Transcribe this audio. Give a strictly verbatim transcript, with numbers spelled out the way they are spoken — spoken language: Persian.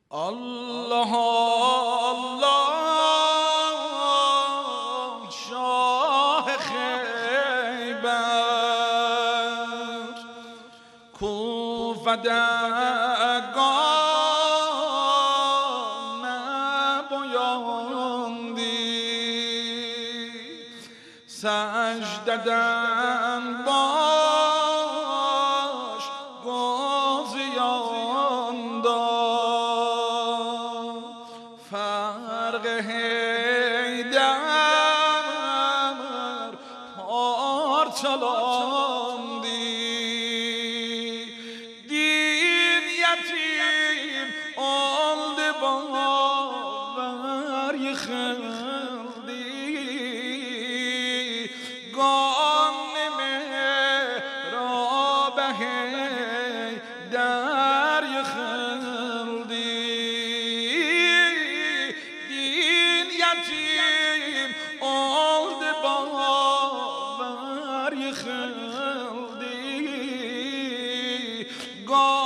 الله الله شاه خیبر کوفدگان نبایندی سجددن باش گازیان داد فرق حیدر پارچلاندی دین یتیم آلد باور یخلدی گان را به حیدر یخلدی دین یتیم آلد باور یخلدی گان